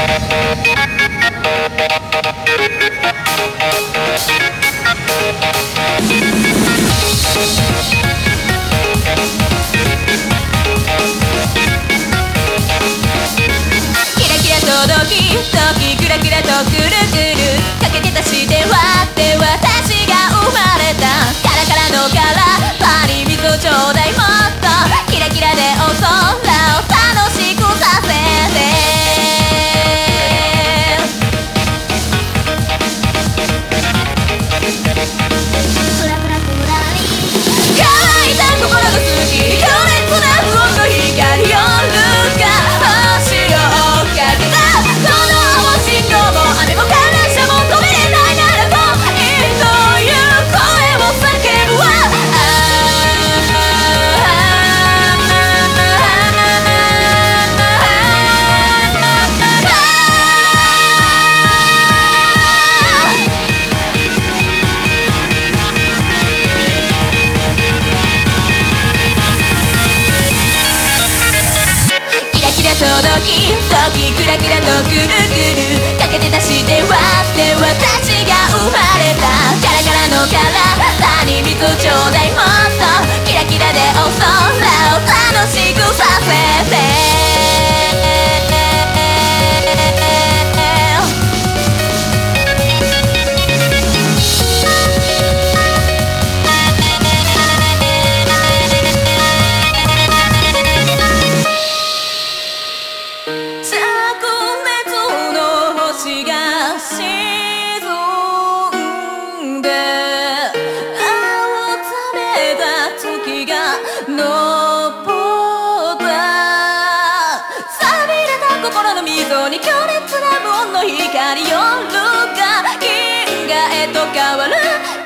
時キラキラとくるくるかけてたして割って私が生まれたカラカラのカラーパンに水をちょうだいもっとキラキラでお空を楽しくさせてフラフラフラに乾いた心の隙に強烈な不穏の光夜が星を追っかけた雨も感謝も止めれないならといいという声を叫ぶわキラキラ届き時キラキラとくるくるかけて出して割って私が生まれたカラカラのカラーに水ちょうだいもっとキラキラでお空を楽しくさせて昇った錆びれた心の溝に強烈な無音の光夜が銀河へと変わる